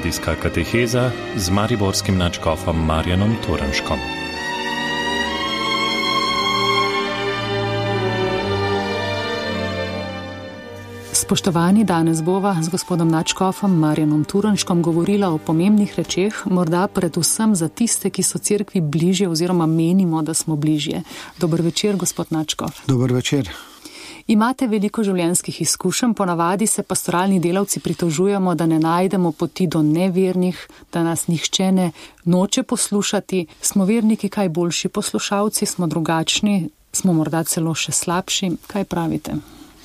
Radijska kateheza z mariborskim nadškofom Marjanom Turnškom. Spoštovani, danes bova z gospodom nadškofom Marjanom Turnškom govorila o pomembnih rečeh, morda predvsem za tiste, ki so cerkvi bližje oziroma menimo, da smo bližje. Dober večer, gospod nadškof. Dober večer. Imate veliko življenjskih izkušenj, ponavadi se pastoralni delavci pritožujemo, da ne najdemo poti do nevernih, da nas nihče ne noče poslušati. Smo verniki kaj boljši poslušalci, smo drugačni, smo morda celo še slabši? Kaj pravite?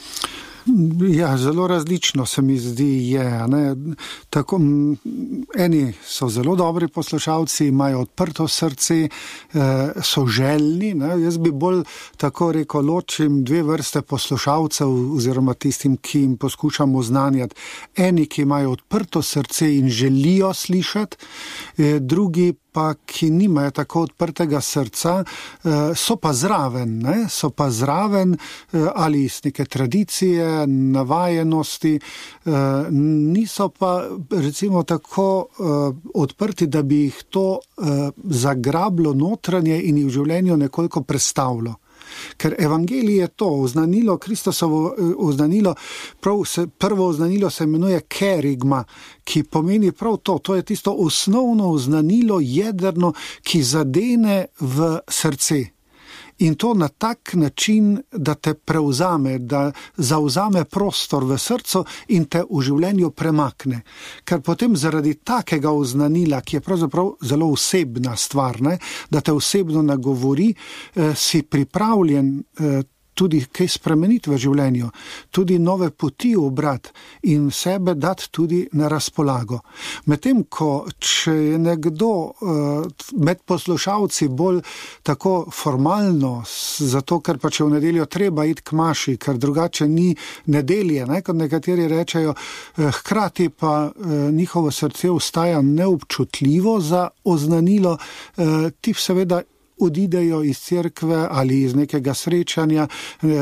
Ja, zelo različno se mi zdi je. Tako, eni so zelo dobri poslušalci, imajo odprto srce, so željni. Jaz bi bolj tako rekel, ločim dve vrste poslušalcev oziroma tistim, ki jim poskušamo oznanjati. Eni, ki imajo odprto srce in želijo slišati, drugi pa, ki nimajo tako odprtega srca, so pa zraven, ali iz neke tradicije, navajenosti, niso pa recimo tako odprti, da bi jih to zagrablo notranje in jih v življenju nekoliko prestavilo. Ker evangelij je to, oznanilo, Kristusovo oznanilo, prvo oznanilo se imenuje kerigma, ki pomeni prav to, to je tisto osnovno oznanilo, jedrno, ki zadene v srce. In to na tak način, da te prevzame, da zavzame prostor v srcu in te v življenju premakne. Ker potem zaradi takega oznanila, ki je pravzaprav zelo osebna stvar, da te osebno nagovori, si pripravljen tudi kaj spremeniti v življenju, tudi nove poti obrati in sebe dati tudi na razpolago. Medtem ko, če je nekdo med poslušalci bolj tako formalno, zato ker pa če v nedeljo treba iti k maši, ker drugače ni nedelje, kot nekateri rečejo, hkrati pa njihovo srce ostaja neobčutljivo za oznanilo, ti seveda odidejo iz cerkve ali iz nekega srečanja,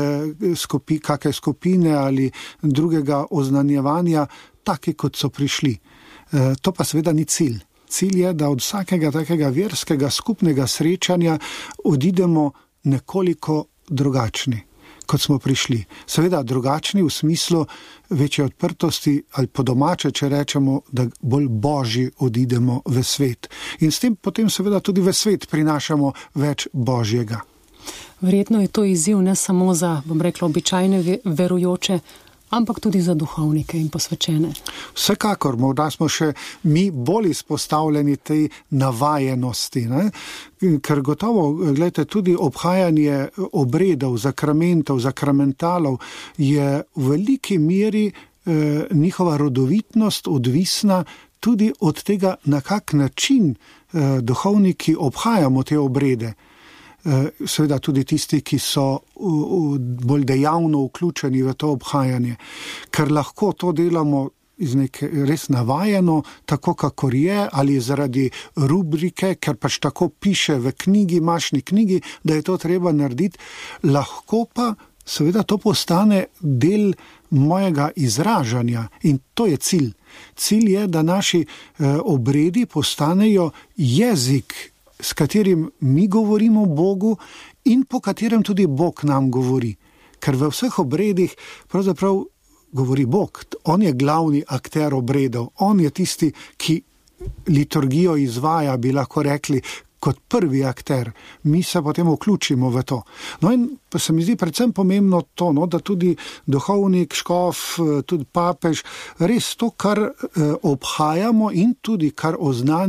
kakšne skupine ali drugega oznanjevanja, taki kot so prišli. To pa seveda ni cilj. Cilj je, da od vsakega takega verskega skupnega srečanja odidemo nekoliko drugačni, kot smo prišli. Seveda drugačni v smislu večje odprtosti ali po domače, če rečemo, da bolj božji odidemo v svet. In s tem potem seveda tudi v svet prinašamo več božjega. Verjetno je to izziv ne samo za, običajne verujoče, ampak tudi za duhovnike in posvečene. Vsekakor, morda smo še mi bolj izpostavljeni tej navajenosti, ker gotovo, gledajte, tudi obhajanje obredov, zakramentov, zakramentalov je v veliki meri njihova rodovitnost odvisna tudi od tega, na kak način duhovniki obhajamo te obrede. Seveda tudi tisti, ki so bolj dejavno vključeni v to obhajanje, ker lahko to delamo iz neke res navajeno, tako kakor je, ali zaradi rubrike, ker pač tako piše v knjigi, mašni knjigi, da je to treba narediti, lahko pa seveda to postane del mojega izražanja in to je cilj. Cilj je, da naši obredi postanejo jezik, s katerim mi govorimo Bogu in po katerem tudi Bog nam govori. Ker v vseh obredih pravzaprav govori Bog. On je glavni akter obredov. On je tisti, ki liturgijo izvaja, bi lahko rekli, kot prvi akter. Mi se potem vključimo v to. No in pa se mi zdi predvsem pomembno to, da tudi duhovnik, škof, tudi papež, res to, kar obhajamo in tudi kar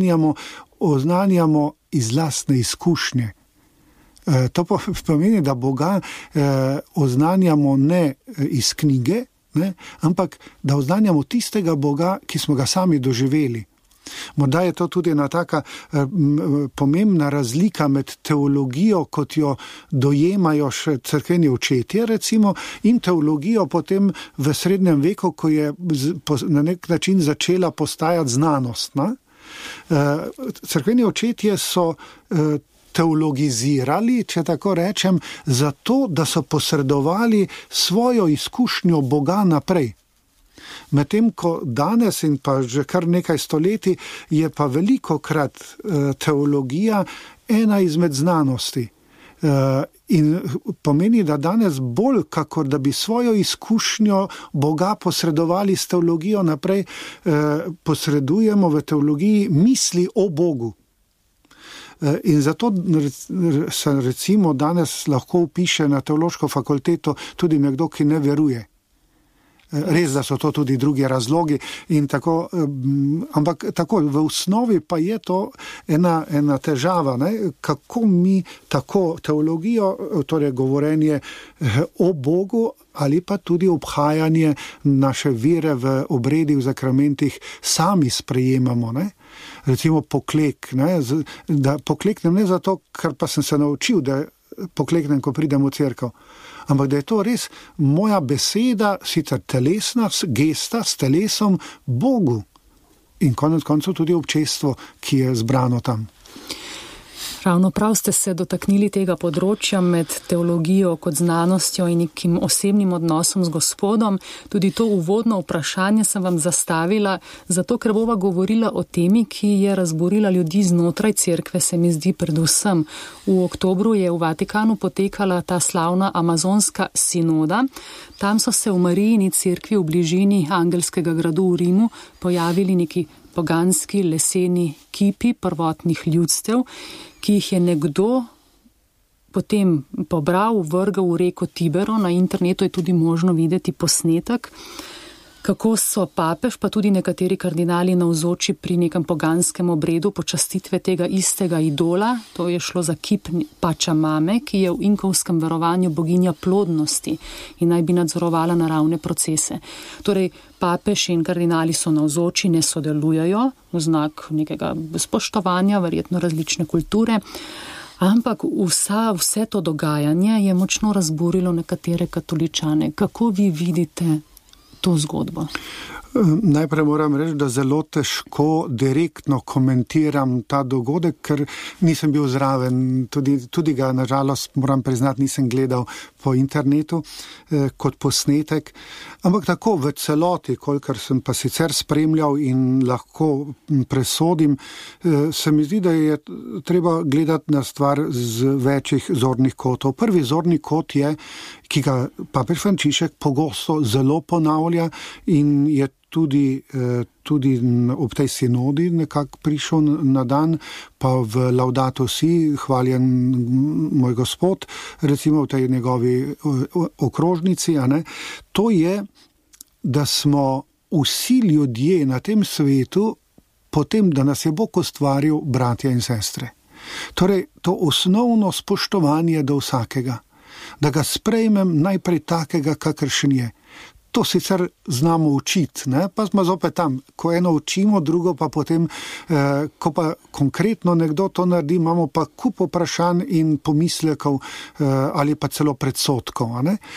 oznanjamo iz lastne izkušnje. To pomeni, da Boga oznanjamo ne iz knjige, ampak da oznanjamo tistega Boga, ki smo ga sami doživeli. Morda je to tudi ena taka pomembna razlika med teologijo, kot jo dojemajo še cerkveni očetje, recimo, in teologijo potem v srednjem veku, ko je na nek način začela postajati znanost. Cerkveni očetje so teologizirali, če tako rečem, zato, da so posredovali svojo izkušnjo Boga naprej. Medtem ko danes in pa že kar nekaj stoletij je pa velikokrat teologija ena izmed znanosti. In pomeni, da danes bolj, kakor da bi svojo izkušnjo Boga posredovali s teologijo naprej, posredujemo v teologiji misli o Bogu. In zato se recimo danes lahko vpiše na teološko fakulteto tudi nekdo, ki ne veruje. Res, da so to tudi drugi razlogi in tako, ampak tako, v osnovi pa je to ena težava, ne? Kako mi tako teologijo, torej govorenje o Bogu ali pa tudi obhajanje naše vere v obredih, v zakramentih sami sprejemamo, ne? Recimo poklek, ne? Da pokleknem ne zato, ker pa sem se naučil, da pokleknem, ko pridem v cerkev, ampak da je to res moja beseda, sicer telesna gesta s telesom Bogu in konec koncev tudi občestvo, ki je zbrano tam. Ravno prav ste se dotaknili tega področja med teologijo kot znanostjo in nekim osebnim odnosom z Gospodom. Tudi to uvodno vprašanje sem vam zastavila, zato ker bova govorila o temi, ki je razburila ljudi znotraj cerkve, se mi zdi predvsem. V oktobru je v Vatikanu potekala ta slavna amazonska sinoda. Tam so se v Marijini cerkvi v bližini Angelskega gradu v Rimu pojavili neki poganski leseni kipi prvotnih ljudstev, ki jih je nekdo potem pobral, vrgal v reko Tibero. Na internetu je tudi možno videti posnetek, kako so papež pa tudi nekateri kardinali navzoči pri nekem poganskem obredu počastitve tega istega idola. To je šlo za kip Pačamame, ki je v inkovskem verovanju boginja plodnosti in naj bi nadzorovala naravne procese. Torej, papež in kardinali so navzoči, ne sodelujejo, v znak nekega spoštovanja, verjetno različne kulture, ampak vse to dogajanje je močno razburilo nekatere katoličane. Kako vi vidite to zgodbo? Najprej moram reči, da zelo težko direktno komentiram ta dogodek, ker nisem bil zraven, tudi ga nažalost moram priznati nisem gledal po internetu kot posnetek, ampak tako v celoti, kolikor sem pa sicer spremljal in lahko presodim, se mi zdi, da je treba gledati na stvar z večjih zornih kotov. Prvi zorni kot je, ki ga papež Frančišek pogosto zelo ponavlja in je tudi ob tej sinodi nekako prišel na dan, pa v Laudato Si, hvaljen moj Gospod, recimo v tej njegovi okrožnici, a ne, to je, da smo vsi ljudje na tem svetu potem, da nas je Bog ustvaril, bratje in sestre. Torej, to osnovno spoštovanje do vsakega, da ga sprejmem najprej takega, kakršen je. To sicer znamo učiti, ne? Pa smo zopet tam, ko eno učimo, drugo pa potem, ko pa konkretno nekdo to naredi, imamo pa kup vprašanj in pomislekov ali pa celo predsodkov.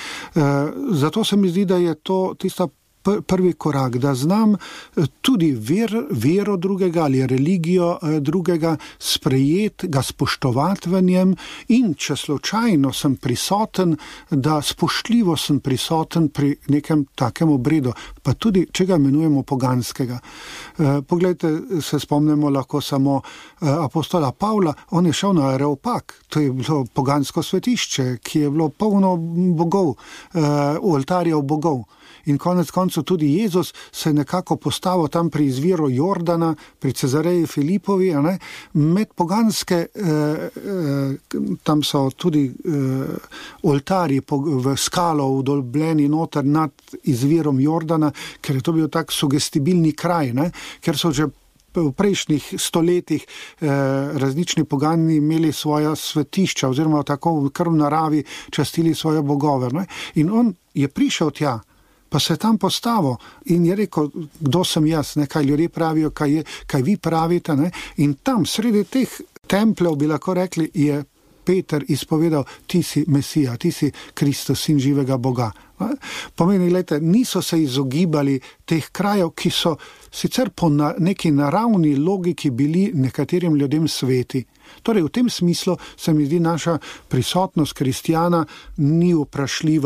Zato se mi zdi, da je to tista prvi korak, da znam tudi vero drugega ali religijo drugega sprejeti, ga spoštovati v njem in če slučajno sem prisoten, da spoštljivo sem prisoten pri nekem takem obredu, pa tudi, če ga imenujemo poganskega. Poglejte, se spomnimo lahko samo apostola Pavla, on je šel na Areopag, to je bilo pogansko svetišče, ki je bilo polno bogov, oltarjev bogov. In konec koncev tudi Jezus se nekako postavil tam pri izviru Jordana, pri Cezareji Filipovi, med poganske, tam so tudi oltarji v skalo vdolbljeni noter nad izvirom Jordana, ker je to bil tak sugestibilni kraj, ker so že v prejšnjih stoletjih različni pogani imeli svoja svetišča oziroma tako kar v naravi častili svoje bogove. In on je prišel tja, pa se je tam postavil in je rekel, kdo sem jaz, kaj ljudje pravijo, kaj vi pravite. In tam, sredi teh templjev, bi lahko rekli, je Peter izpovedal, ti si Mesija, ti si Kristus, sin živega Boga. Pomeni, gledajte, niso se izogibali teh krajev, ki so sicer po neki naravni logiki bili nekaterim ljudem sveti. Torej, v tem smislu se mi zdi naša prisotnost kristjana ni vprašljiva,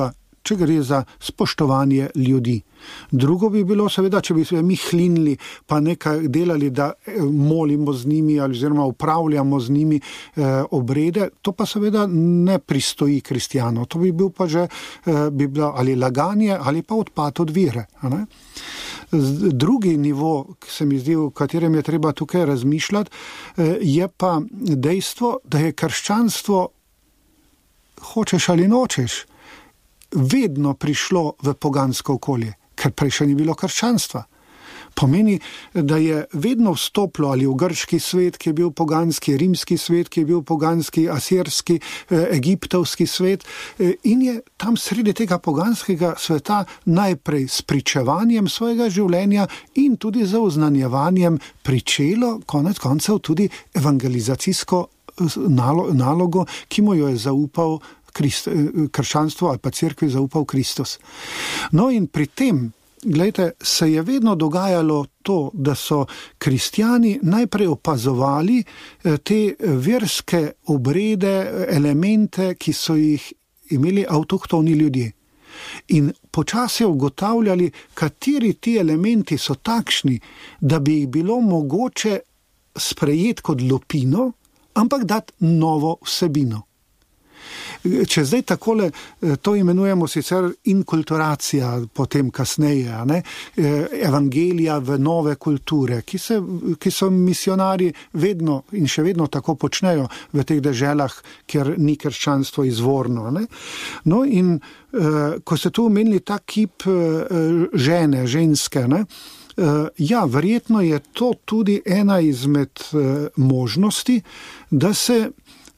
če gre za spoštovanje ljudi. Drugo bi bilo seveda, če bi se mi hlinili, pa nekaj delali, da molimo z njimi oziroma upravljamo z njimi obrede, to pa seveda ne pristoji kristjanov. To bi bil pa že bi bilo ali laganje ali pa odpad od vere. Ne? Drugi nivo, ki se mi zdi, v katerem je treba tukaj razmišljati, je pa dejstvo, da je krščanstvo, hočeš ali nočeš, vedno prišlo v pogansko okolje, ker prej še ni bilo krščanstva. Pomeni, da je vedno vstopilo ali v grški svet, ki je bil poganski, rimski svet, ki je bil poganski, asirski, egiptovski svet, in je tam sredi tega poganskega sveta najprej s pričevanjem svojega življenja in tudi z oznanjevanjem pričelo konec koncev tudi evangelizacijsko nalogo, ki mu jo je zaupal krščanstvo ali pa cerkvi zaupal Kristus. No in pri tem, glejte, se je vedno dogajalo to, da so kristjani najprej opazovali te verske obrede, elemente, ki so jih imeli avtohtoni ljudje. In počasi ugotavljali, kateri ti elementi so takšni, da bi jih bilo mogoče sprejeti kot lupino, ampak dati novo vsebino. Če zdaj takole, to imenujemo sicer inkulturacija, potem kasneje, ne? Evangelija v nove kulture, ki so misionari vedno in še vedno tako počnejo v teh deželah, kjer ni krščanstvo izvorno. Ne? No in ko ste tu omenili ta kip žene, ženske, ne? Ja, verjetno je to tudi ena izmed možnosti, da se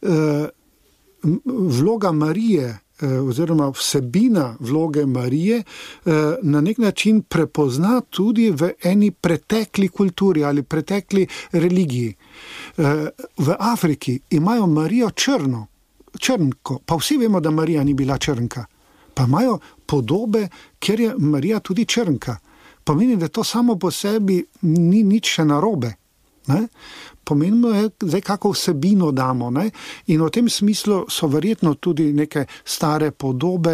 vloga Marije oziroma vsebina vloge Marije na nek način prepozna tudi v eni pretekli kulturi ali pretekli religiji. V Afriki imajo Marijo črnko, pa vsi vemo, da Marija ni bila črnka, pa imajo podobe, kjer je Marija tudi črnka. Pomeni, da to samo po sebi ni nič še narobe. Ne? Pomembno je, zdaj kako vsebino damo. Ne? In v tem smislu so verjetno tudi neke stare podobe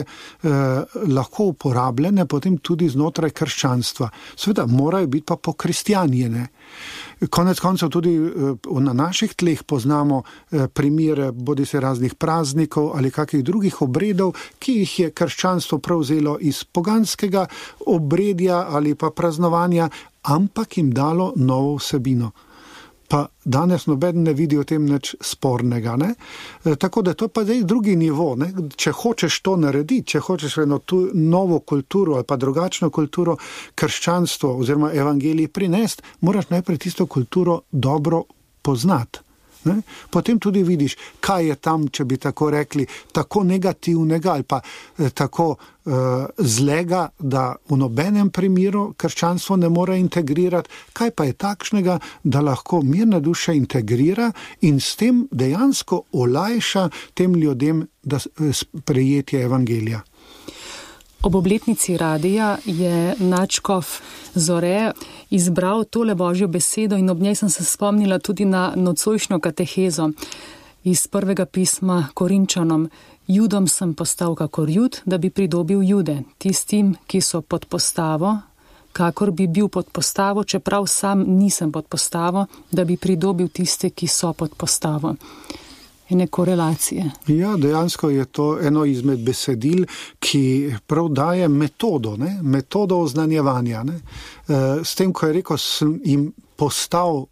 lahko uporabljene potem tudi znotraj krščanstva. Seveda morajo biti pa pokristjanjene. Konec koncev tudi na naših tleh poznamo primere bodisi raznih praznikov ali kakih drugih obredov, ki jih je krščanstvo prevzelo iz poganskega obredja ali pa praznovanja, ampak jim dalo novo vsebino. Pa danes noben ne vidi o tem nič spornega. Ne? Tako da to pa zdaj drugi nivo. Ne? Če hočeš to narediti, če hočeš eno novo kulturo ali pa drugačno kulturo, krščanstvo oziroma evangelij prinesti, moraš najprej tisto kulturo dobro poznati. Ne? Potem tudi vidiš, kaj je tam, če bi tako rekli, tako negativnega ali pa tako zlega, da v nobenem primeru krščanstvo ne more integrirati, kaj pa je takšnega, da lahko mirna duša integrira in s tem dejansko olajša tem ljudem da sprejetje evangelija. Ob obletnici radija je nadškof Zore izbral tole Božjo besedo in ob njej sem se spomnila tudi na nocojšnjo katehezo iz prvega pisma Korinčanom. Judom sem postal kakor Jud, da bi pridobil Jude, tistim, ki so pod postavo, kakor bi bil pod postavo, čeprav sam nisem pod postavo, da bi pridobil tiste, ki so pod postavo. Ene korelacije. Ja, dejansko je to eno izmed besedil, ki prav daje metodo, ne? Metodo oznanjevanja. Ne? S tem, ko je rekel, sem jim postal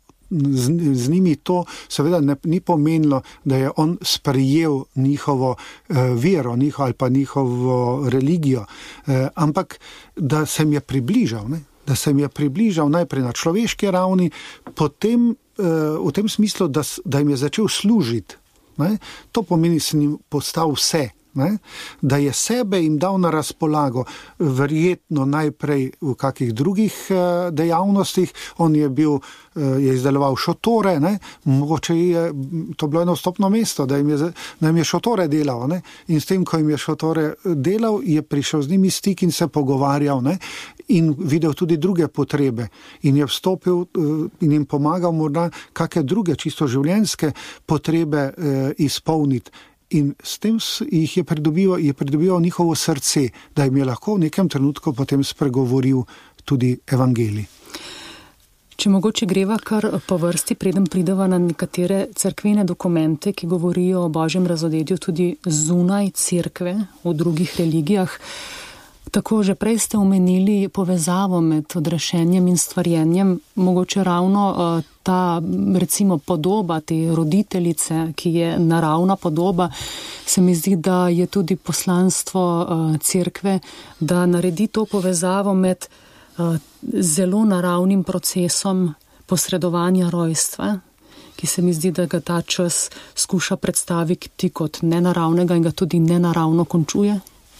z njimi, to seveda ni pomenilo, da je on sprejel njihovo vero, ali pa njihovo religijo, ampak da se jim je približal, ne? Da se jim je približal najprej na človeški ravni, potem v tem smislu, da jim je začel služiti. Ne? To pomeni, da se jim postal vse. Ne? Da je sebe jim dal na razpolago, verjetno najprej v kakih drugih dejavnostih. On je izdeloval šotore, ne? Mogoče je to bilo eno vstopno mesto, da jim je šotore delal. Ne? In s tem, ko jim je šotore delal, je prišel z njimi stik in se pogovarjal, ne? In videl tudi druge potrebe. In je vstopil in jim pomagal morda kakšne druge čisto življenjske potrebe izpolniti. in s tem je pridobival njihovo srce, da jim je lahko v nekem trenutku potem spregovoril tudi evangelij. Če mogoče greva kar po vrsti, preden prideva na nekatere cerkvene dokumente, ki govorijo o Božjem razodetju tudi zunaj cerkve, v drugih religijah. Tako že prej ste omenili povezavo med odrešenjem in stvarjenjem, mogoče ravno ta recimo podoba, te roditeljice, ki je naravna podoba, se mi zdi, da je tudi poslanstvo cerkve, da naredi to povezavo med zelo naravnim procesom posredovanja rojstva, ki se mi zdi, da ga ta čas skuša predstaviti kot nenaravnega in ga tudi nenaravno končuje.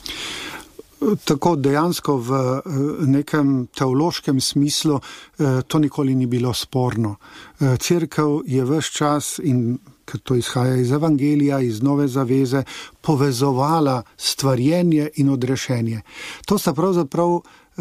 Tako dejansko v nekem teološkem smislu to nikoli ni bilo sporno. Cerkev je ves čas, in ker to izhaja iz evangelija, iz Nove zaveze, povezovala stvarjenje in odrešenje. To sta pravzaprav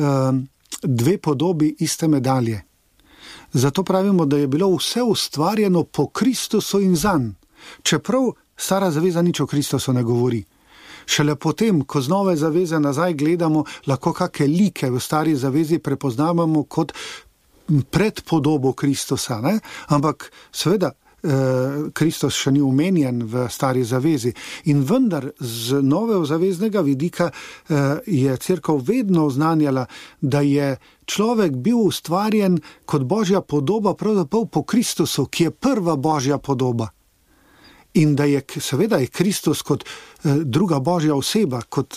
dve podobi iste medalje. Zato pravimo, da je bilo vse ustvarjeno po Kristusu in zanj. Čeprav Stara zaveza nič o Kristusu ne govori. Šele potem, ko z Nove zaveze nazaj gledamo, lahko kakšne like v Stari zavezi prepoznavamo kot predpodobo Kristusa, ne? Ampak seveda Kristus še ni omenjen v Stari zavezi in vendar z novozaveznega vidika je cerkev vedno oznanjala, da je človek bil ustvarjen kot Božja podoba pravzaprav po Kristusu, ki je prva Božja podoba. In da je seveda je Kristus kot druga Božja oseba, kot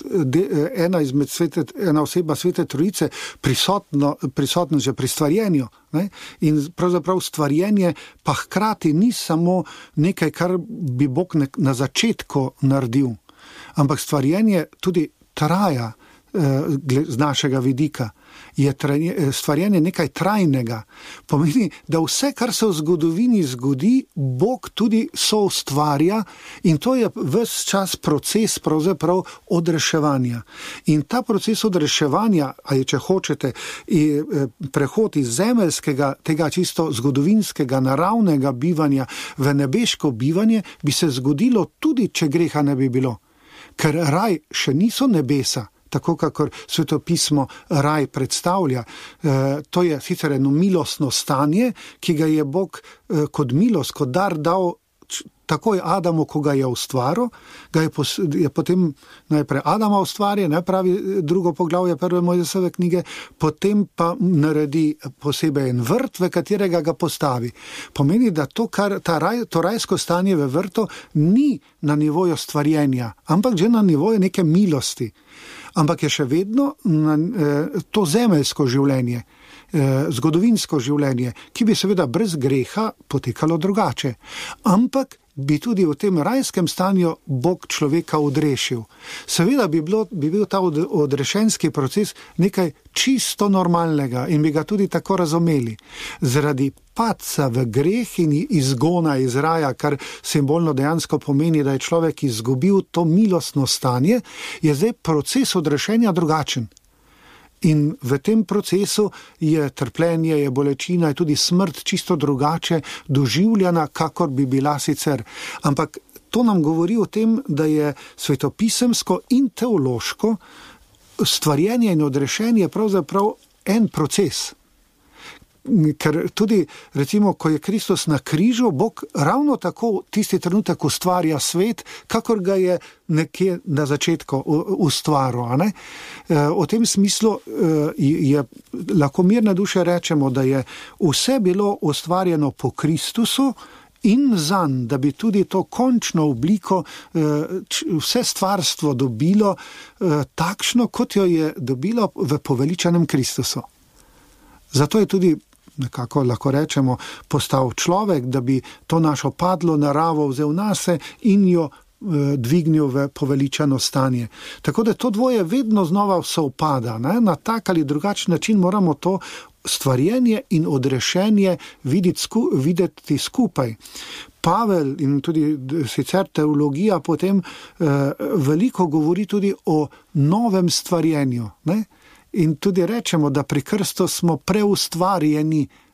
ena oseba Svete Trojice prisotna že pri stvarjenju. Ne? In pravzaprav stvarjenje pa hkrati ni samo nekaj, kar bi Bog na začetku naredil, ampak stvarjenje tudi traja z našega vidika. Je stvarjenje nekaj trajnega. Pomeni, da vse, kar se v zgodovini zgodi, Bog tudi soustvarja in to je ves čas proces pravzaprav odreševanja. In ta proces odreševanja, ali če hočete, prehod iz zemeljskega, tega čisto zgodovinskega, naravnega bivanja v nebeško bivanje, bi se zgodilo tudi, če greha ne bi bilo. Ker raj še niso nebesa, tako kakor svetopismo raj predstavlja. To je sicer eno milostno stanje, ki ga je Bog kot milost, kot dar dal takoj Adamu, ko ga je ustvaril, je potem najprej Adama ustvaril, pravi drugo poglavje prve Mojzesove knjige, potem pa naredi posebej en vrt, v katerega ga postavi. Pomeni, da to rajsko stanje v vrtu ni na nivoju stvarjenja, ampak že na nivoju neke milosti. Ampak je še vedno to zemeljsko življenje, zgodovinsko življenje, ki bi seveda brez greha potekalo drugače. Ampak bi tudi v tem rajskem stanju Bog človeka odrešil. Seveda bi bil ta odrešenski proces nekaj čisto normalnega in bi ga tudi tako razumeli. Zaradi padca v greh in izgona iz raja, kar simbolno dejansko pomeni, da je človek izgubil to milostno stanje, je zdaj proces odrešenja drugačen. In v tem procesu je trpljenje, je bolečina, je tudi smrt čisto drugače doživljena, kakor bi bila sicer. Ampak to nam govori o tem, da je svetopisemsko in teološko stvarjenje in odrešenje pravzaprav en proces. Ker tudi, recimo, ko je Kristus na križu, Bog ravno tako tisti trenutek ustvarja svet, kakor ga je nekje na začetku ustvaril. V tem smislu je lahko mirne duše rečemo, da je vse bilo ustvarjeno po Kristusu in zanj, da bi tudi to končno obliko vse stvarstvo dobilo takšno, kot jo je dobilo v poveličanem Kristusu. Zato je tudi nekako lahko rečemo, postal človek, da bi to našo padlo naravo vzel nase in jo dvignil v poveličano stanje. Tako da to dvoje vedno znova sovpada. Na tak ali drugačen način moramo to stvarjenje in odrešenje videti skupaj. Pavel in tudi sicer teologija potem veliko govori tudi o novem stvarjenju, ne? In tudi rečemo, da pri krstu smo preustvarjeni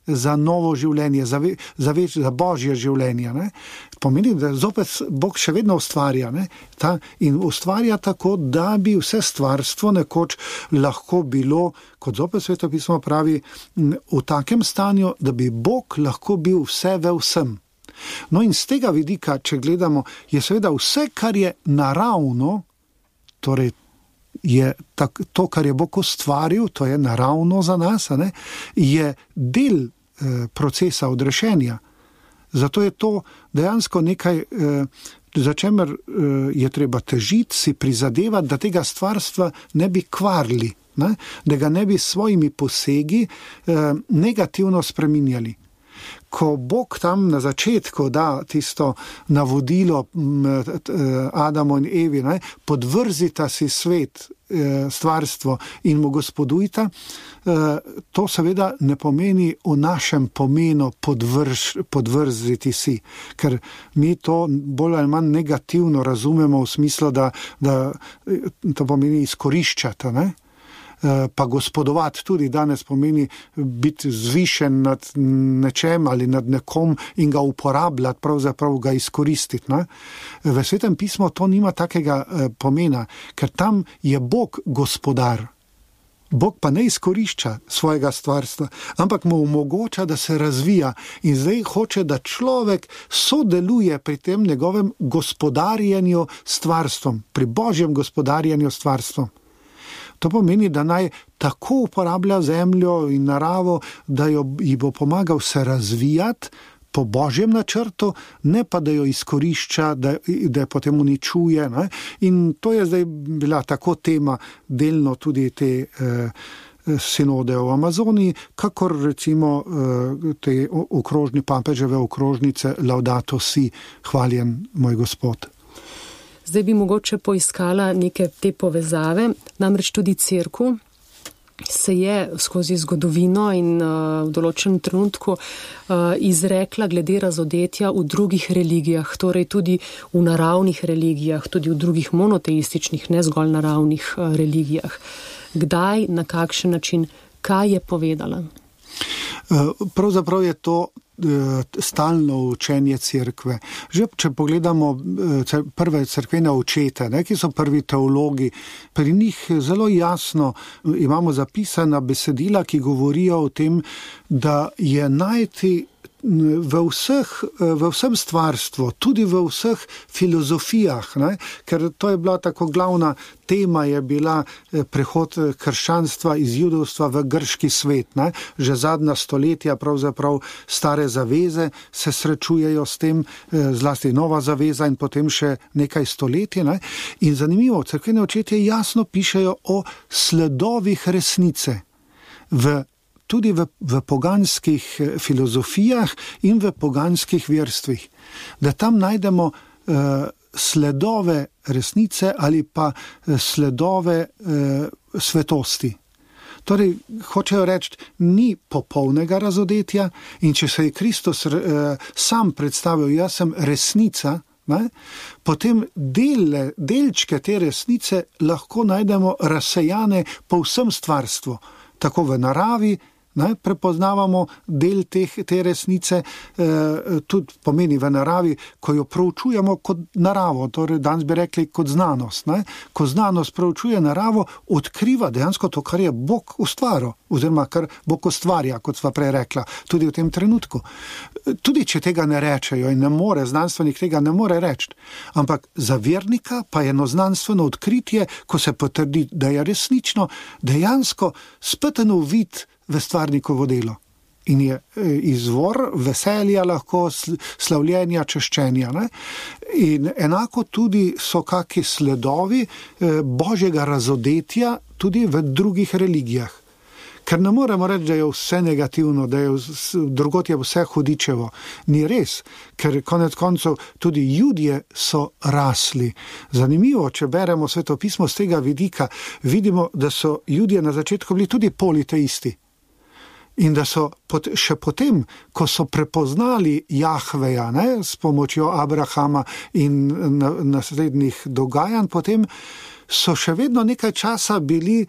za novo življenje, za božje življenje. Ne? Pomeni, da zopet Bog še vedno ustvarja, ne? In ustvarja tako, da bi vse stvarstvo nekoč lahko bilo, kot zopet Svetopismo pravi, v takem stanju, da bi Bog lahko bil vse ve vsem. No in z tega vidika, če gledamo, je seveda vse, kar je naravno, torej je to, kar je Bog ustvaril, to je naravno za nas, ne, je del procesa odrešenja. Zato je to dejansko nekaj, za čemer je treba težiti, si prizadevati, da tega stvarstva ne bi kvarili, ne, da ga ne bi s svojimi posegi negativno spreminjali. Ko Bog tam na začetku da tisto navodilo Adamu in Evi, ne, podvrzita si svet, stvarstvo in mu gospodujta, to seveda ne pomeni v našem pomenu podvrziti si, ker mi to bolj ali manj negativno razumemo v smislu, da to pomeni izkoriščati, ne? Pa gospodovati tudi danes pomeni biti zvišen nad nečem ali nad nekom in ga uporabljati, pravzaprav ga izkoristiti. Ne? V Svetem pismu to nima takega pomena, ker tam je Bog gospodar. Bog pa ne izkorišča svojega stvarstva, ampak mu omogoča, da se razvija in zdaj hoče, da človek sodeluje pri tem njegovem gospodarjenju stvarstvom, pri božjem gospodarjenju stvarstvom. To pomeni, da naj tako uporablja zemljo in naravo, da ji bo pomagal se razvijati po božjem načrtu, ne pa da jo izkorišča, da jo potem uničuje. Ne? In to je zdaj bila tako tema delno tudi te sinode v Amazoniji, kakor recimo te papeževe okrožnice Laudato si, hvaljen moj Gospod. Zdaj bi mogoče poiskala neke te povezave, namreč tudi cerkev se je skozi zgodovino in v določenem trenutku izrekla glede razodetja v drugih religijah, torej tudi v naravnih religijah, tudi v drugih monoteističnih, ne zgolj naravnih religijah. Kdaj, na kakšen način, kaj je povedala? Pravzaprav je to stalno učenje cerkve. Že če pogledamo prve cerkvene očete, ki so prvi teologi, pri njih zelo jasno imamo zapisana besedila, ki govorijo o tem, da je najti v vsem stvarstvu, tudi v vseh filozofijah, ne? Ker to je bila tako glavna tema, je bila prehod krščanstva iz judovstva v grški svet. Ne? Že zadnja stoletja pravzaprav stare zaveze se srečujejo s tem, zlasti nova zaveza in potem še nekaj stoletij. Ne? In zanimivo, cerkvene očetje jasno pišejo o sledovih resnice tudi v poganskih filozofijah in v poganskih verstvih, da tam najdemo sledove resnice ali pa sledove svetosti. Torej, hočejo reči, ni popolnega razodetja in če se je Kristus sam predstavil, jaz sem resnica, ne? Potem delčke te resnice lahko najdemo razsejane po vsem stvarstvu, tako v naravi, prepoznavamo del te resnice, tudi pomeni v naravi, ko jo proučujemo kot naravo, torej danes bi rekli kot znanost. Ko znanost proučuje naravo, odkriva dejansko to, kar je Bog ustvaril, oziroma kar Bog ustvarja, kot sva prej rekla, tudi v tem trenutku. Tudi če tega ne rečejo in ne more, znanstvenik tega ne more reči, ampak za vernika pa je eno znanstveno odkritje, ko se potrdi, da je resnično, dejansko spet eno vid v stvarnikovo delo. In je izvor veselja lahko, slavljenja, češčenja. Ne? In enako tudi so kakšni sledovi božjega razodetja tudi v drugih religijah. Ker ne moremo reči, da je vse negativno, da je drugot je vse hudičevo. Ni res, ker konec koncev tudi Judje so rasli. Zanimivo, če beremo Svetopismo z tega vidika, vidimo, da so Judje na začetku bili tudi politeisti. In da so še potem, ko so prepoznali Jahveja, s pomočjo Abrahama in naslednjih dogajanj, potem so še vedno nekaj časa bili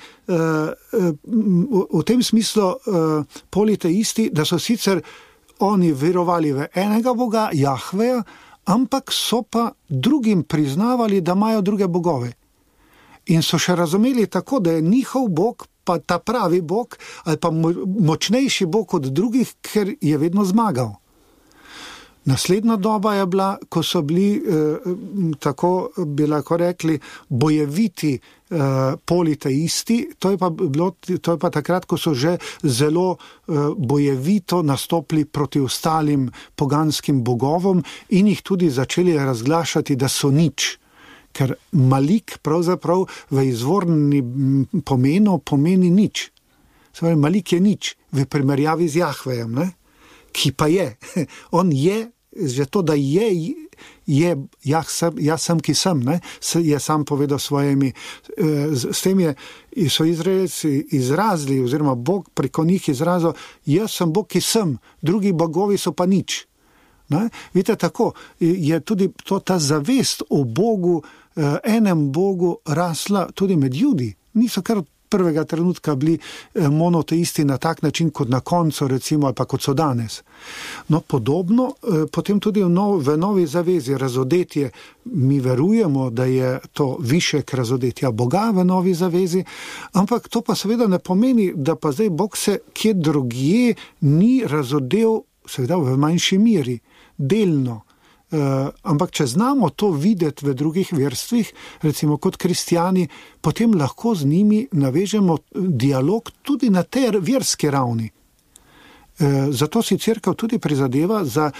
v tem smislu politeisti, da so sicer oni verovali v enega boga, Jahveja, ampak so pa drugim priznavali, da imajo druge bogove. In so še razumeli tako, da je njihov bog pa ta pravi bog ali pa močnejši bog od drugih, ker je vedno zmagal. Naslednja doba je bila, ko so bili, tako bi lahko rekli, bojeviti politeisti, to je pa takrat, ko so že zelo bojevito nastopili proti ostalim poganskim bogovom in jih tudi začeli razglašati, da so nič. Ker Malik pravzaprav v izvorni pomeni nič. Malik je nič v primerjavi z Jahvejem, ne? Ki pa je. On je, že to, da je jaz sem, ki sem, ne? Je sam povedal svojimi. S tem so Izraelci izrazili, oziroma Bog preko njih izrazil, jaz sem Bog, ki sem, drugi bogovi so pa nič. Ne? Vidite, tako je tudi ta zavest o Bogu, enem Bogu rasla tudi med Judi. Niso kar prvega trenutka bili monoteisti na tak način, kot na koncu, recimo, ali pa kot so danes. No, podobno, potem tudi v novi zavezi razodetje, mi verujemo, da je to višek razodetja Boga v novi zavezi, ampak to pa seveda ne pomeni, da pa zdaj Bog se kje drugje ni razodel, seveda v manjši miri, delno. Ampak če znamo to videti v drugih verstvih, recimo kot kristjani, potem lahko z njimi navežemo dialog tudi na tej verski ravni. Zato si cerkev tudi prizadeva za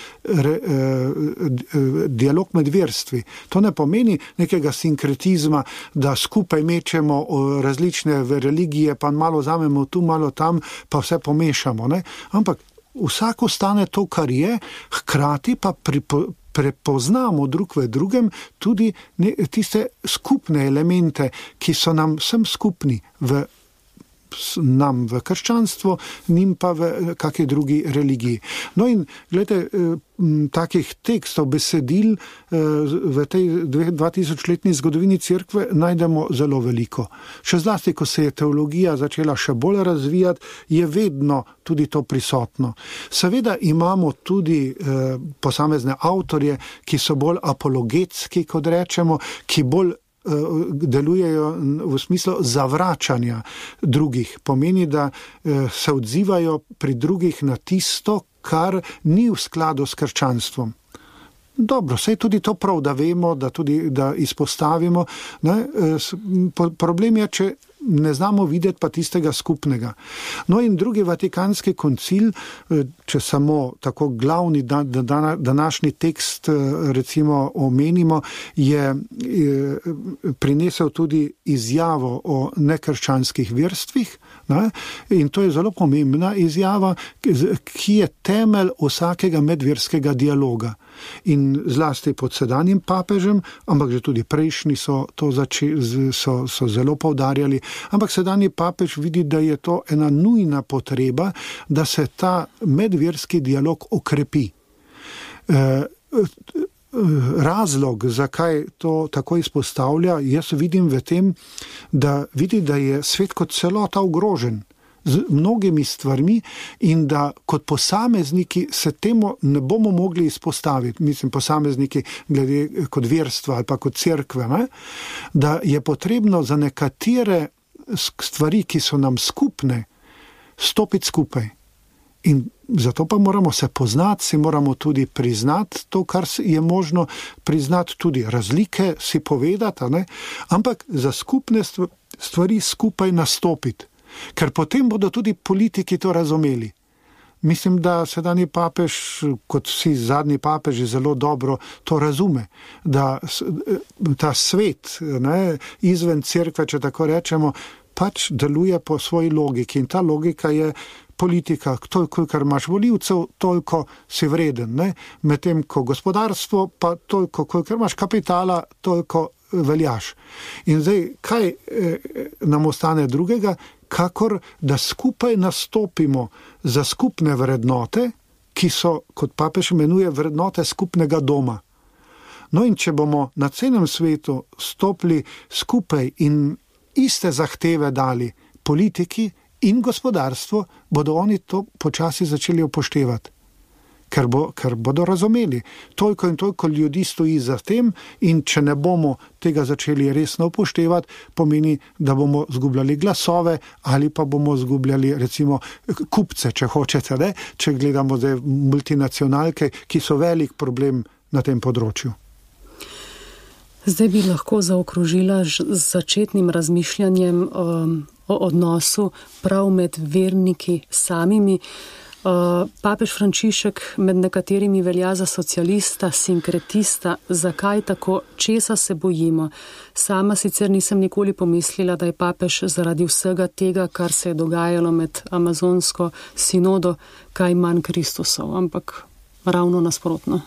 dialog med verstvi. To ne pomeni nekega sinkretizma, da skupaj mečemo različne religije, pa malo vzamemo tu, malo tam, pa vse pomešamo. Ne? Ampak vsako stane to, kar je, hkrati pa prepoznamo drug v drugem tudi tiste skupne elemente, ki so nam vsem skupni nam v krščanstvo, njim pa v kakej drugi religiji. No in gledajte, takih tekstov, besedil v tej 2000-letni zgodovini cerkve najdemo zelo veliko. Še zlasti, ko se je teologija začela še bolj razvijati, je vedno tudi to prisotno. Seveda imamo tudi posamezne avtorje, ki so bolj apologetski, kot rečemo, ki bolj delujejo v smislu zavračanja drugih. Pomeni, da se odzivajo pri drugih na tisto, kar ni v skladu s krščanstvom. Dobro, saj tudi to prav, da vemo, da izpostavimo. Ne? Problem je, če ne znamo videti pa tistega skupnega. No in drugi Vatikanski koncil, če samo tako glavni današnji tekst recimo omenimo, je prinesel tudi izjavo o nekrščanskih verstvih, ne? In to je zelo pomembna izjava, ki je temelj vsakega medverskega dialoga. In zlasti pod sedanjim papežem, ampak že tudi prejšnji so to so zelo poudarjali, ampak sedanji papež vidi, da je to ena nujna potreba, da se ta medverski dialog okrepi. Razlog, zakaj to tako izpostavlja, jaz vidim v tem, da vidi, da je svet kot celota ogrožen z mnogimi stvarmi in da kot posamezniki se temu ne bomo mogli izpostaviti, mislim posamezniki glede kot verstva ali pa kot cerkve, ne? Da je potrebno za nekatere stvari, ki so nam skupne, stopiti skupaj. In zato pa moramo se poznati, si moramo tudi priznati to, kar je možno priznati, tudi razlike si povedati, ne? Ampak za skupne stvari skupaj nastopiti. Ker potem bodo tudi politiki to razumeli. Mislim, da sedanji papež, kot vsi zadnji papeži, zelo dobro to razume, da ta svet, ne, izven cerkve, če tako rečemo, pač deluje po svoji logiki in ta logika je politika, toliko, kar imaš volivcev, toliko si vreden, ne? Medtem ko gospodarstvo, pa toliko, kolikor imaš kapitala, toliko veljaš. In zdaj, kaj nam ostane drugega, kakor da skupaj nastopimo za skupne vrednote, ki so, kot papež imenuje, vrednote skupnega doma. No in če bomo na celem svetu stopili skupaj in iste zahteve dali politiki in gospodarstvo, bodo oni to počasi začeli upoštevati. Ker bodo razumeli. Toliko in toliko ljudi stoji za tem in če ne bomo tega začeli resno upoštevati, pomeni, da bomo zgubljali glasove ali pa bomo zgubljali recimo kupce, če hočete, ne? Če gledamo zdaj multinacionalke, ki so velik problem na tem področju. Zdaj bi lahko zaokrožila z začetnim razmišljanjem o odnosu prav med verniki samimi. Papež Frančišek med nekaterimi velja za socialista, sinkretista. Zakaj tako? Česa se bojimo? Sama sicer nisem nikoli pomislila, da je papež zaradi vsega tega, kar se je dogajalo med amazonsko sinodo, kaj manj Kristusov, ampak ravno nasprotno.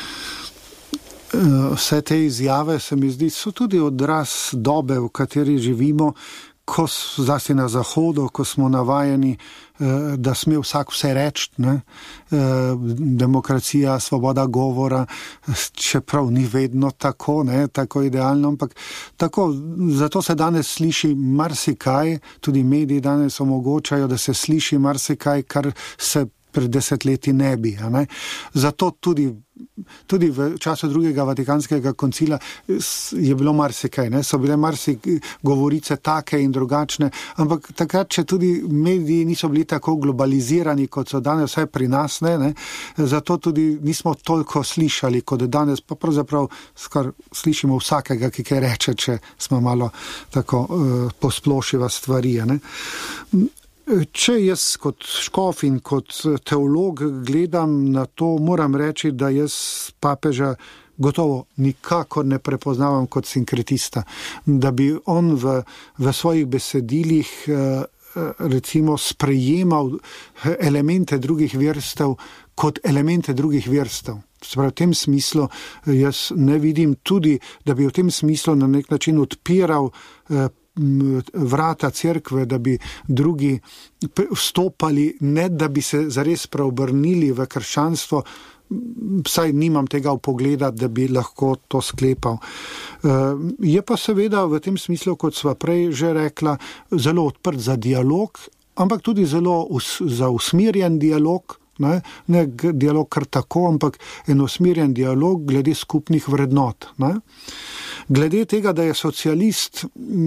Vse te izjave, se mi zdi, so tudi odraz dobe, v kateri živimo, ko zlasti na Zahodu, ko smo navajeni, da sme vsak vse reči, ne? Demokracija, svoboda govora, čeprav ni vedno tako, ne? Tako idealno, ampak tako, zato se danes sliši marsikaj, tudi mediji danes omogočajo, da se sliši marsikaj, kar se pred 10 leti ne bi. Ne? Zato tudi v času drugega Vatikanskega koncila je bilo marsikaj, ne? So bile govorice take in drugačne, ampak takrat, če tudi mediji niso bili tako globalizirani, kot so danes, vsaj pri nas, ne? Zato tudi nismo toliko slišali, kot danes, pa pravzaprav skar slišimo vsakega, ki kaj reče, če smo malo tako posplošiva stvari. Ne? Če jaz kot škof in kot teolog gledam na to, moram reči, da jaz papeža gotovo nikakor ne prepoznavam kot sinkretista, da bi on v svojih besedilih recimo sprejemal elemente drugih verstev kot elemente drugih verstev. V tem smislu jaz ne vidim tudi, da bi v tem smislu na nek način odpiral vrata cerkve, da bi drugi vstopali, ne da bi se zares preobrnili v krščanstvo, saj nimam tega vpogleda, da bi lahko to sklepal. Je pa seveda v tem smislu, kot sva prej že rekla, zelo odprt za dialog, ampak tudi zelo za usmerjen dialog, ne dialog kar tako, ampak en usmerjen dialog glede skupnih vrednot. Ne? Glede tega, da je socialist,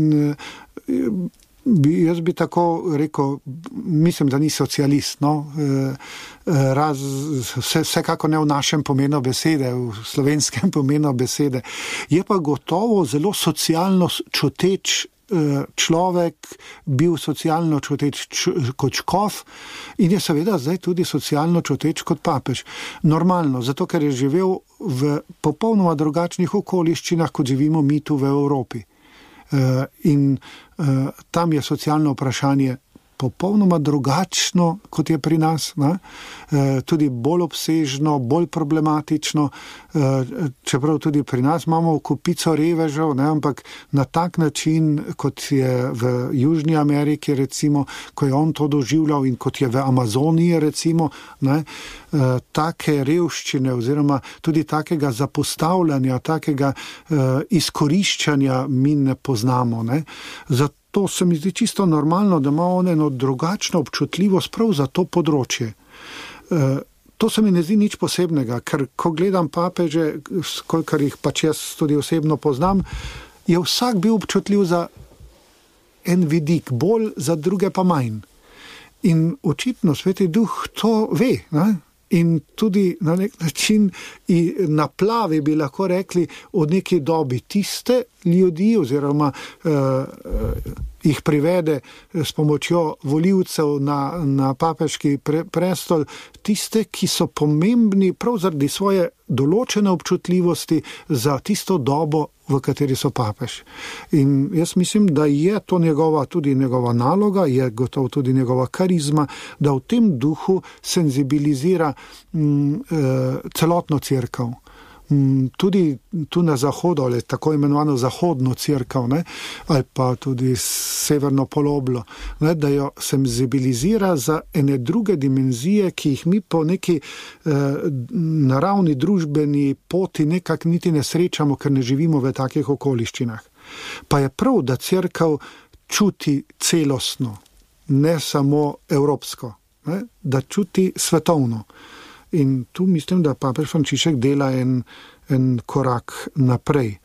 jaz bi tako rekel, mislim, da ni socialist, no? Vsekako ne v našem pomenu besede, v slovenskem pomenu besede. Je pa gotovo zelo socialno čuteč človek, bil socialno čuteč kot škof in je seveda zdaj tudi socialno čuteč kot papež. Normalno, zato ker je živel v popolnoma drugačnih okoliščinah, kot živimo mi tu v Evropi. In tam je socialno vprašanje popolnoma drugačno, kot je pri nas, ne? Tudi bolj obsežno, bolj problematično, čeprav tudi pri nas imamo kupico revežev, ne? Ampak na tak način, kot je v Južni Ameriki, recimo, ko je on to doživljal in kot je v Amazoniji, recimo, ne? Take revščine oziroma tudi takega zapostavljanja, takega izkoriščanja mi ne poznamo. Ne? To se mi zdi čisto normalno, da ima on eno drugačno občutljivost prav za to področje. To se mi ne zdi nič posebnega, ker ko gledam papeže, kolikor jih pač jaz tudi osebno poznam, je vsak bil občutljiv za en vidik, bolj, za druge pa manj. In očitno Sveti Duh to ve, ne? In tudi na nek način naplavi, bi lahko rekli, od neki dobi tiste ljudi oziroma jih privede s pomočjo volivcev na papeški prestol, tiste, ki so pomembni prav zaradi svoje določene občutljivosti za tisto dobo, v kateri so papež. In jaz mislim, da je to tudi njegova naloga, je gotovo tudi njegova karizma, da v tem duhu senzibilizira celotno cerkev. tudi tu na zahodu, ali tako imenovano zahodno cerkev, ne, ali pa tudi severno poloblo, ne, da jo senzibilizira za ene druge dimenzije, ki jih mi po neki naravni družbeni poti nekako niti ne srečamo, ker ne živimo v takih okoliščinah. Pa je prav, da cerkev čuti celostno, ne samo evropsko, ne, da čuti svetovno. In tu mislim, da papež Frančišek dela en korak naprej.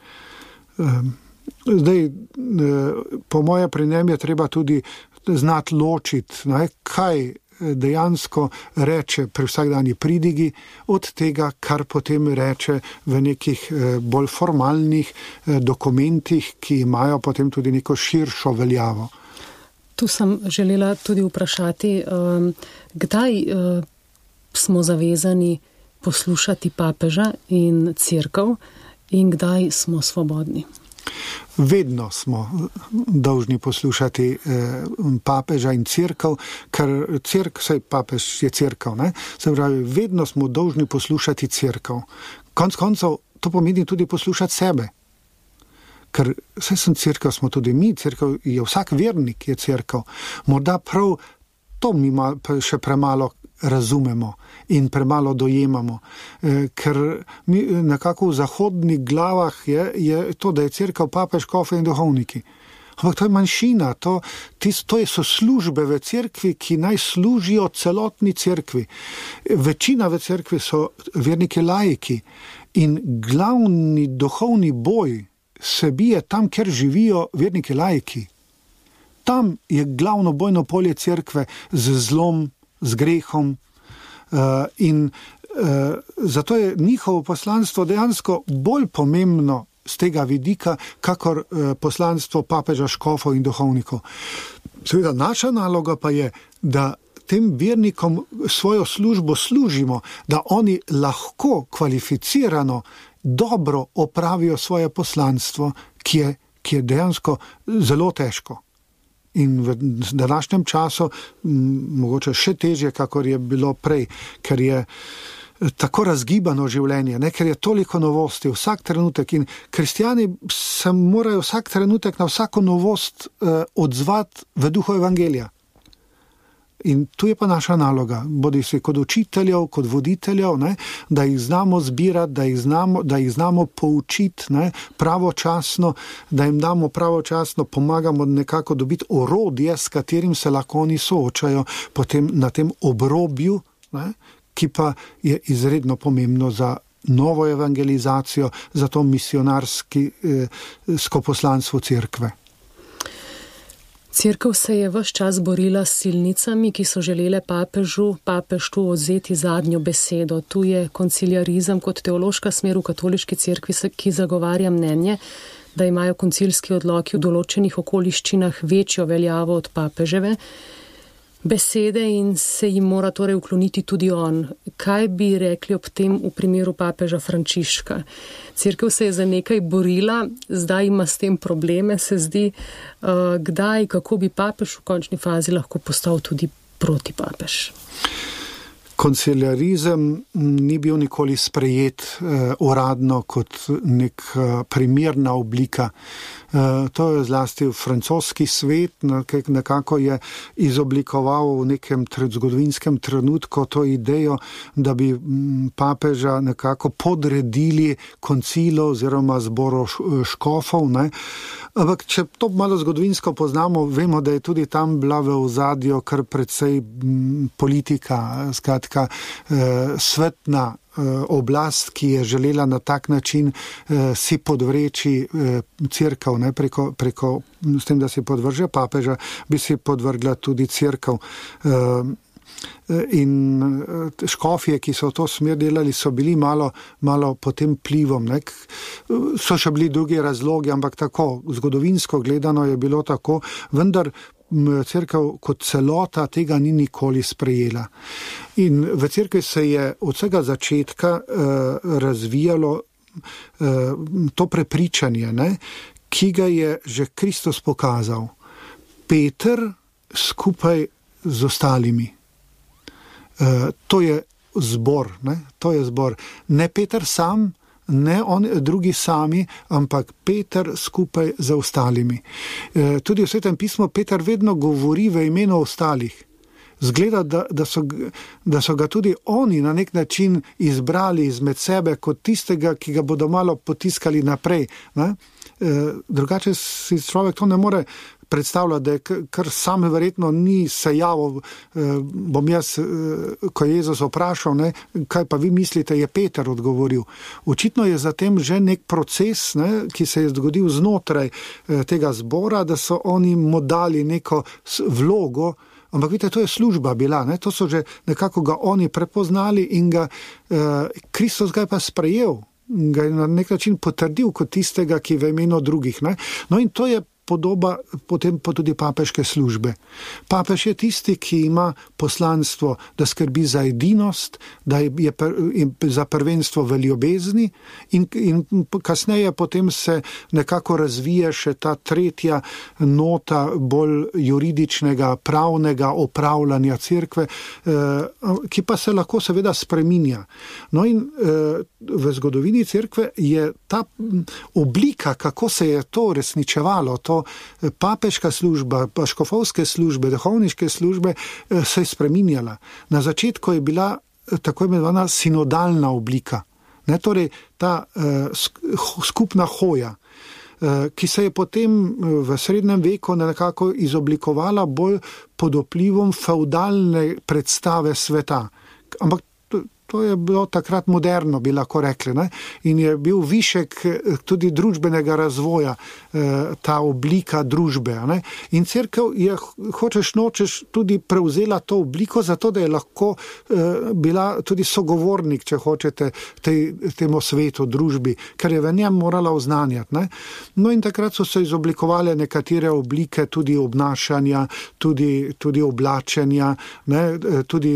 Zdaj, po moje pri njem je treba tudi znati ločiti, ne, kaj dejansko reče pri vsakdanji pridigi od tega, kar potem reče v nekih bolj formalnih dokumentih, ki imajo potem tudi neko širšo veljavo. Tu sem želela tudi vprašati, kdaj smo zavezani poslušati papeža in cerkev in kdaj smo svobodni? Vedno smo dolžni poslušati papeža in cerkev, ker saj papež je cerkev, ne? Se pravi, vedno smo dolžni poslušati cerkev. Konec koncev to pomeni tudi poslušati sebe. Ker vse sem cerkev, smo tudi mi, cerkev je vsak vernik je cerkev. Morda prav to mi še premalo razumemo in premalo dojemamo, ker mi nekako v zahodnih glavah je to, da je cerkev papež, škofje in duhovniki. Ampak to je manjšina, to so službe v cerkvi, ki naj služijo celotni cerkvi. Večina v cerkvi so verniki laiki in glavni duhovni boj se bije tam, kjer živijo verniki laiki. Tam je glavno bojno polje cerkve z zlom, z grehom in zato je njihovo poslanstvo dejansko bolj pomembno z tega vidika, kakor poslanstvo papeža, škofov in duhovnikov. Seveda naša naloga pa je, da tem vernikom svojo službo služimo, da oni lahko kvalificirano dobro opravijo svoje poslanstvo, ki je dejansko zelo težko. In v današnjem času mogoče še težje, kakor je bilo prej, ker je tako razgibano življenje, ne, ker je toliko novosti vsak trenutek in kristjani se morajo vsak trenutek na vsako novost odzvati v duhu evangelija. In tu je pa naša naloga, bodi si kot učiteljev, kot voditeljev, ne, da jih znamo zbirati, da jih znamo poučiti, ne, pravočasno, da jim damo pravočasno, pomagamo nekako dobiti orodje, s katerim se lahko oni soočajo potem na tem obrobju, ne, ki pa je izredno pomembno za novo evangelizacijo, za to misionarsko poslanstvo cerkve. Cerkev se je ves čas borila s silnicami, ki so želele papežu vzeti zadnjo besedo. Tu je konciliarizem kot teološka smer v katoliški cerkvi, ki zagovarja mnenje, da imajo koncilski odloki v določenih okoliščinah večjo veljavo od papeževe besede in se jim mora torej ukloniti tudi on. Kaj bi rekli ob tem v primeru papeža Frančiška? Cerkev se je za nekaj borila, zdaj ima s tem probleme, se zdi. Kdaj, kako bi papež v končni fazi lahko postal tudi protipapež? Konciliarizem ni bil nikoli sprejet uradno kot nek primerna oblika. To je zlasti francoski svet, nekako je izoblikoval v nekem zgodovinskem trenutku to idejo, da bi papeža nekako podredili koncilu oziroma zboru škofov, ne. Ampak, če to malo zgodovinsko poznamo, vemo, da je tudi tam bila v ozadju kar precej politika, skratka svetna oblast, ki je želela na tak način si podvreči cerkev, ne, preko s tem, da si podvrže papeža, bi si podvrgla tudi cerkev. In škofje, ki so to smer delali, so bili malo pod tem vplivom, ne. So še bili drugi razlogi, ampak tako, zgodovinsko gledano je bilo tako, vendar cerkev kot celota tega ni nikoli sprejela. In v cerkvi se je od vsega začetka razvijalo to prepričanje, ne, ki ga je že Kristus pokazal. Peter skupaj z ostalimi. To je zbor, ne? To je zbor. Ne Peter sam, ne drugi sami, ampak Peter skupaj z ostalimi. Tudi v Svetem pismu Peter vedno govori v imenu ostalih. Zgleda, da so ga tudi oni na nek način izbrali izmed sebe kot tistega, ki ga bodo malo potiskali naprej. Ne? Drugače si človek to ne more predstavljati, da je kar sam verjetno ni se javil, bom jaz, ko je Jezus vprašal, ne, kaj pa vi mislite, je Peter odgovoril. Očitno je zatem že nek proces, ne, ki se je zgodil znotraj tega zbora, da so oni mu dali neko vlogo. Ampak vidite, to je služba bila, ne? To so že nekako ga oni prepoznali in ga Kristus ga je pa sprejel, ga je na nek način potrdil kot tistega, ki v imenu drugih. Ne? No in to je podoba potem pa tudi papeške službe. Papež je tisti, ki ima poslanstvo, da skrbi za edinost, da je za prvenstvo v ljubezni in kasneje potem se nekako razvije še ta tretja nota bolj juridičnega, pravnega upravljanja cerkve, ki pa se lahko seveda spreminja. No in v zgodovini cerkve je ta oblika, kako se je to uresničevalo, to papeška služba, pa škofovske službe, duhovniške službe se je spreminjala. Na začetku je bila tako imenovana sinodalna oblika, ne, torej ta skupna hoja, ki se je potem v srednjem veku nekako izoblikovala bolj pod vplivom feudalne predstave sveta. Ampak to je bilo takrat moderno, bi lahko rekli, ne? In je bil višek tudi družbenega razvoja, ta oblika družbe. Ne? In cerkev je, hočeš nočeš, tudi prevzela to obliko, zato da je lahko bila tudi sogovornik, če hočete, temu svetu, družbi, ker je v njem morala oznanjati. Ne? No in takrat so se izoblikovale nekatere oblike tudi obnašanja, tudi oblačenja, ne? Tudi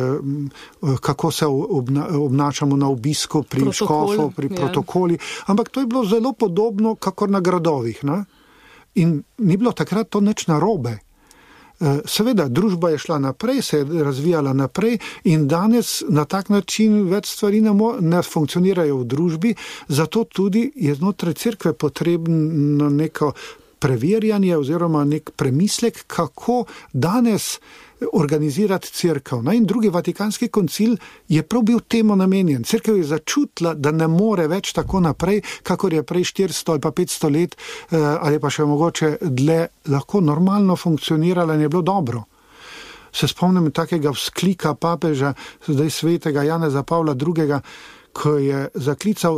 kako se obnašamo na obisku pri škofu, pri protokoli, ampak to je bilo zelo podobno kakor na gradovih. Ne? In ni bilo takrat to nič narobe. Seveda, družba je šla naprej, se je razvijala naprej in danes na tak način več stvari ne funkcionirajo v družbi, zato tudi je znotraj cerkve potrebno neko preverjanje oziroma nek premislek, kako danes organizirati cerkev. In drugi Vatikanski koncil je prav bil temu namenjen. Cerkev je začutila, da ne more več tako naprej, kakor je prej 400 ali pa 500 let ali pa še mogoče dlje lahko normalno funkcionirala in je bilo dobro. Se spomnim takega vzklika papeža, zdaj svetega Janeza Pavla II., ko je zaklical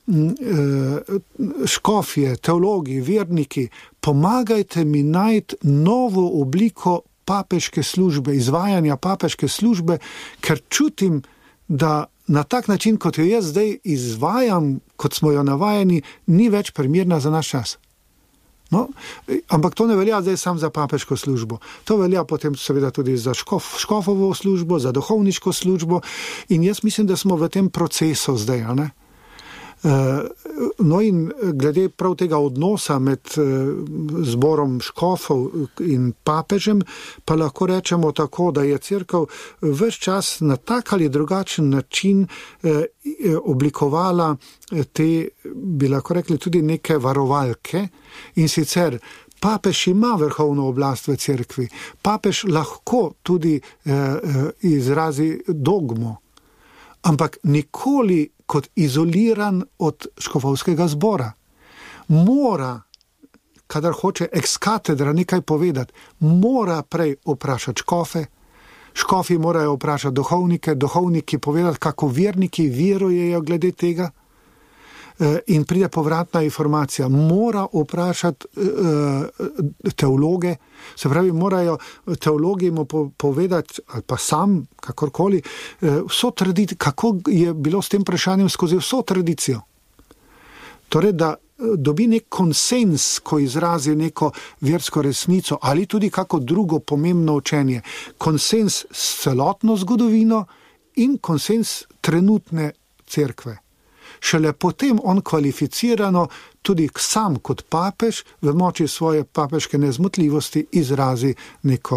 škofje, teologi, verniki, pomagajte mi najti novo obliko papeške službe, izvajanja papeške službe, ker čutim, da na tak način, kot jo jaz zdaj izvajam, kot smo jo navajeni, ni več primerna za naš čas. No, ampak to ne velja zdaj samo za papeško službo. To velja potem seveda tudi za škofovo službo, za duhovniško službo in jaz mislim, da smo v tem procesu zdaj, ne? No in glede prav tega odnosa med zborom škofov in papežem, pa lahko rečemo tako, da je cerkev ves čas na tak ali drugačen način oblikovala te, bi lahko rekli, tudi neke varovalke in sicer papež ima vrhovno oblast v cerkvi, papež lahko tudi izrazi dogmo, ampak nikoli kot izoliran od škofovskega zbora. Mora, kadar hoče ex katedra nekaj povedati, mora prej vprašati škofe, škofi morajo vprašati duhovnike, duhovniki povedati, kako verniki verujejo glede tega in pride povratna informacija. Mora vprašati teologe, se pravi, morajo teologi mu povedati, ali pa sam, kakorkoli, vso tradicijo, kako je bilo s tem vprašanjem skozi vso tradicijo. Torej, da dobi nek konsens, ko izrazi neko versko resnico ali tudi kako drugo pomembno učenje. Konsens s celotno zgodovino in konsens trenutne cerkve. Šele potem on kvalificirano tudi sam kot papež v moči svoje papeške nezmotljivosti izrazi neko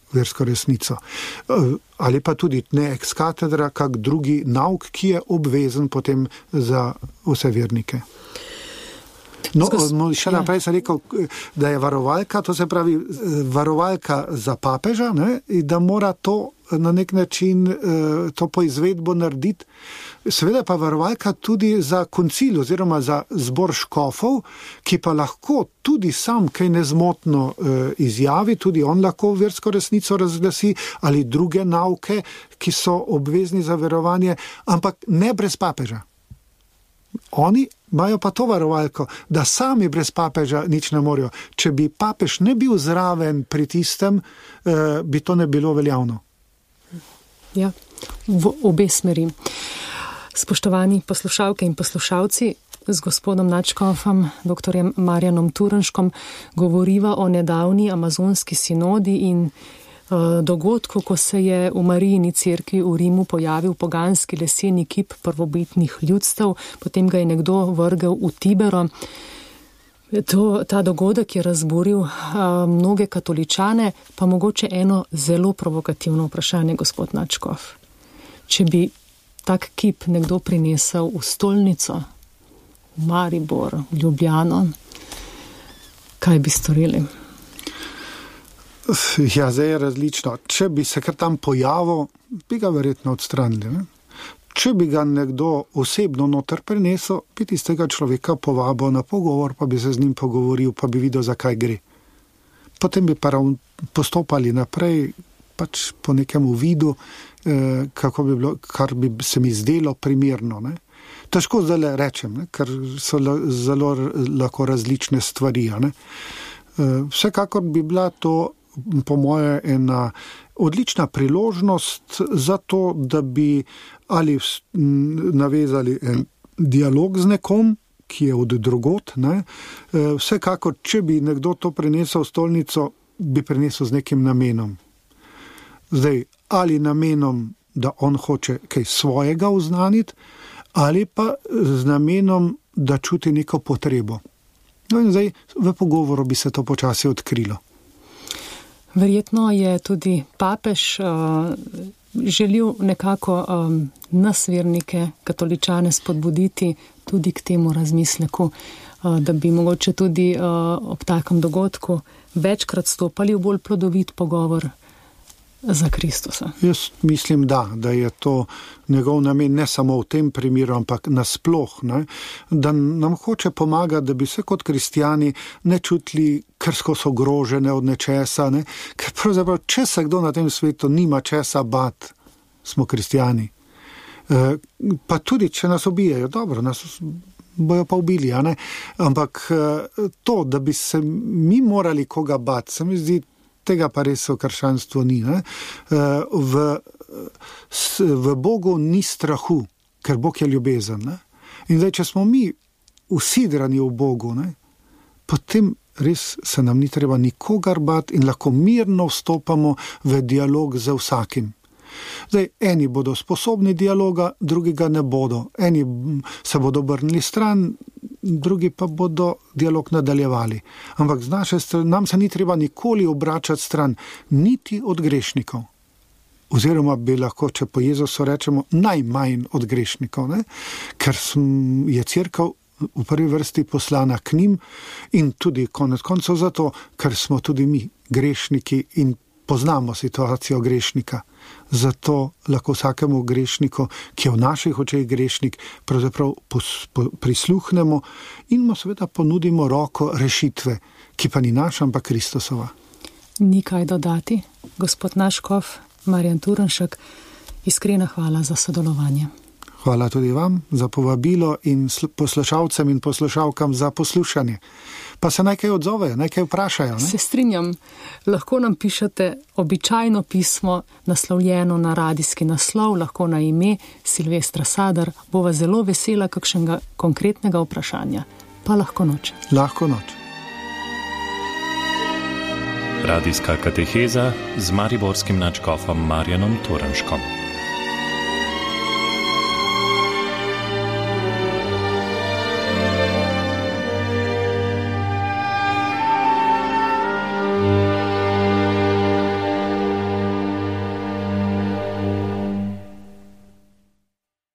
versko resnico. Ali pa tudi ne ex cathedra, kak drugi nauk, ki je obvezen potem za vse vernike. No, še naprej sem rekel, da je varovalka, to se pravi varovalka za papeža, ne, in da mora to na nek način to poizvedbo narediti. Seveda pa varovalka tudi za koncil oziroma za zbor škofov, ki pa lahko tudi sam kaj nezmotno izjavi, tudi on lahko versko resnico razglasi ali druge nauke, ki so obvezni za verovanje, ampak ne brez papeža. Oni imajo pa to varovalko, da sami brez papeža nič ne morejo. Če bi papež ne bil zraven pri tistem, bi to ne bilo veljavno. Ja, v obe smeri. Spoštovani poslušalke in poslušalci, z gospodom nadškofom, doktorjem Marjanom Turnškom, govoriva o nedavni amazonski sinodi in dogodku, ko se je v Marijini cerkvi v Rimu pojavil poganski leseni kip prvobitnih ljudstev, potem ga je nekdo vrgel v Tibero. Ta dogodek je razburil mnoge katoličane, pa mogoče eno zelo provokativno vprašanje, gospod nadškof. Če bi tak kip nekdo prinesel v stolnico, v Maribor, v Ljubljano, kaj bi storili? Ja, zdaj je različno. Če bi se kar tam pojavil, bi ga verjetno odstranili. Ne? Če bi ga nekdo osebno noter prinesel, bi tistega človeka povabil na pogovor, pa bi se z njim pogovoril, pa bi videl, zakaj gre. Potem bi pa postopali naprej, pač po nekem vidu, kako bi bilo, kar bi se mi zdelo primerno. Ne? Težko zdaj rečem, ne? Ker so zelo lahko različne stvari. Ne? Vsekakor bi bila to po moje ena odlična priložnost za to, da bi ali navezali en dialog z nekom, ki je od drugot. Ne? Vsekakor, če bi nekdo to prinesel v stolnico, bi prinesel z nekim namenom. Zdaj, ali namenom, da on hoče kaj svojega oznaniti, ali pa z namenom, da čuti neko potrebo. No in zdaj v pogovoru bi se to počasi odkrilo. Verjetno je tudi papež želel nekako nas vernike, katoličane spodbuditi tudi k temu razmisleku, da bi mogoče tudi ob takem dogodku večkrat stopali v bolj plodovit pogovor za Kristusa. Jaz mislim, da je to njegov namen ne samo v tem primeru, ampak nasploh, ne? Da nam hoče pomagati, da bi se kot kristijani ne čutili krsko so ogrožene od nečesa, ne? Ker pravzaprav, če se kdo na tem svetu nima česa bat, smo kristijani. Pa tudi, če nas ubijajo, dobro, nas bojo pa ubili, a ne? Ampak to, da bi se mi morali koga bat, se mi zdi, tega pa res v krščanstvu ni. Ne? V Bogu ni strahu, ker Bog je ljubezen. Ne? In zdaj, če smo mi usidrani v Bogu, ne? Potem res se nam ni treba nikogar bati in lahko mirno vstopamo v dialog z vsakim. Zdaj, eni bodo sposobni dialoga, drugi ga ne bodo. Eni se bodo obrnili stran, drugi pa bodo dialog nadaljevali. Ampak z naše strani nam se ni treba nikoli obračati stran, niti od grešnikov. Oziroma bi lahko, če po Jezusu rečemo, najmanj od grešnikov, ne? Ker je cerkev v prvi vrsti poslana k njim in tudi konec koncev zato, ker smo tudi mi grešniki in poznamo situacijo grešnika. Zato lahko vsakemu grešniku, ki je v naših očeh grešnik, pravzaprav prisluhnemo in mu seveda ponudimo roko rešitve, ki pa ni naša, ampak Kristusova. Ni kaj dodati. Gospod nadškof Marjan Turnšek, iskrena hvala za sodelovanje. Hvala tudi vam za povabilo in poslušalcem in poslušalkam za poslušanje. Pa se nekaj odzovejo, nekaj vprašajo. Ne? Se strinjam. Lahko nam pišete običajno pismo, naslovljeno na radijski naslov, lahko na ime Silvestra Sadar. Bova zelo vesela kakšnega konkretnega vprašanja. Pa lahko noč. Lahko noč. Radijska kateheza z mariborskim nadškofom Marjanom Turnškom.